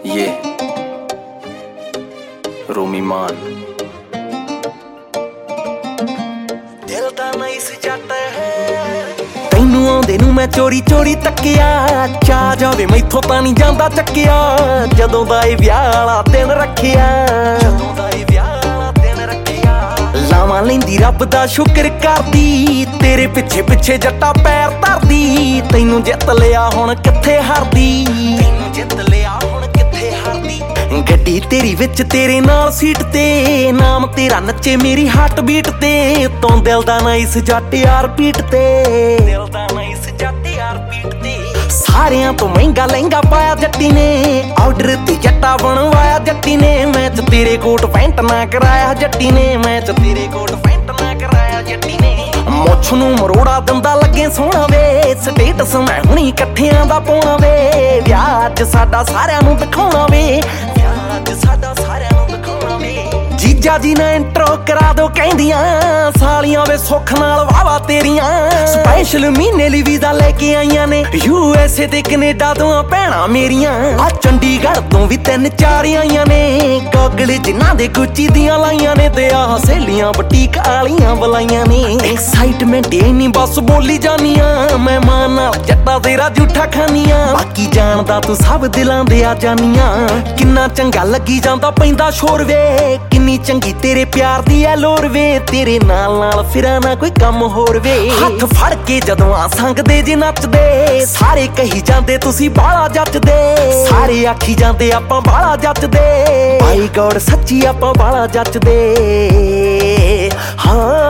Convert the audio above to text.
ये रोमी मान दिल दा नहीं सजाता है तैनू आउंदे नू मैं चोरी चोरी तक्किया चा जावे मैथों तां नहीं जांदा चक्किया जदों दा ए विआह वाला दिन रखिया लावां लैंदी रब दा शुकर करदी तेरे पिछे पिछे जट्टा पैर धरदी तैनू जित लिया हुण कित्थे हारदी गड्डी तेरी विच तेरे नाल सीट ते नाम तेरा नचे मेरी हार्ट बीट ते तों दिल दा नाइस जट यार पीट ते सारियां तो महंगा लहंगा पाया जट्टी ने ऑर्डर ते जट्टा बनवाया जट्टी ने मैच तेरे कोट पैंट ना कराया जट्टी ने मैच तेरे कोट पैंट ना कराया जट्टी ने मुछ नू मरोड़ा दंदा लगे सोहना वे स्टेटस मैं हुणी इकट्ठियां दा पाउणा वे विआह अज साडा सारियां नू दिखाउणा वे जीजा जी ने इंट्रो करा दो कहंदियां सालियां वे सुख नाल वावा तेरियां स्पेशल महीने लई वीजा लेके आईयां ने यूएसए ते कनेडा तो भैणां मेरियां आ चंडीगढ़ तो भी 3-4 आईयां ने गॉगल जिन्हां दे गुच्ची दियां लाइयां ने ते आ सहेलियां बुटीक आलियां बुलाइयां ने एक्साइटमेंट इन्नी बस बोली जानियां मैं मां नाल जट्टा तेरा झूठा खानियां बाकी जानदा तू सब दिलां दे आ जानियां किन्ना चंगा लगी जांदा पैंदा शोर वे किन्नी चंगी तेरे प्यार दी ऐ लोर वे तेरे नाल नाल फिरां ना कोई कम होर वे हत्थ फड़ के जदों आ संगदे जे नचदे सारे कही जांदे तुसी बाला जचदे सारे आखी जांदे आपां बाला जचदे भाई गॉड सच्ची आपां बाला जचदे हाँ